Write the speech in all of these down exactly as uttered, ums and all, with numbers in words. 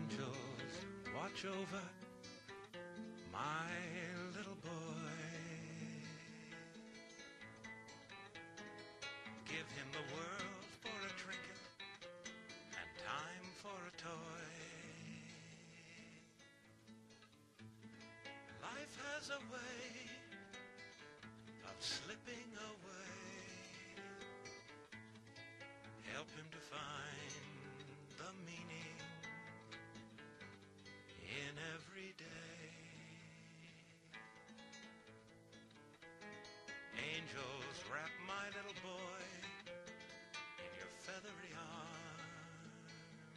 Angels watch over my little boy. Give him the world for a trinket and time for a toy. Life has a way of slipping away. Help him to find the meaning in every day. Angels, wrap my little boy in your feathery arms.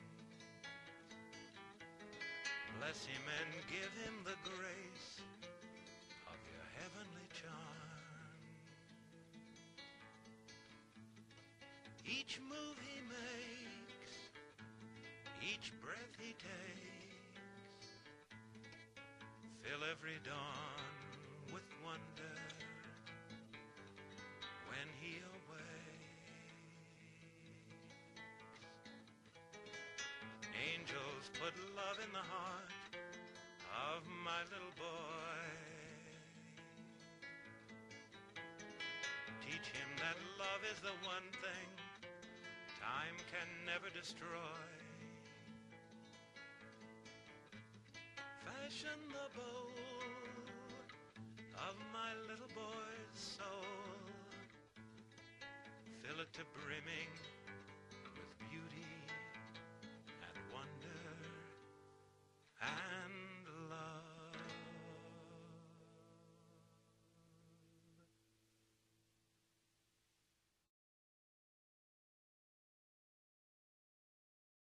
Bless him and give him the grace of your heavenly charm. Each move he makes, each breath he takes, fill every dawn with wonder when he awakes. Angels, put love in the heart of my little boy. Teach him that love is the one thing time can never destroy. Fashion the bowl of my little boy's soul. Fill it to brimming with beauty and wonder and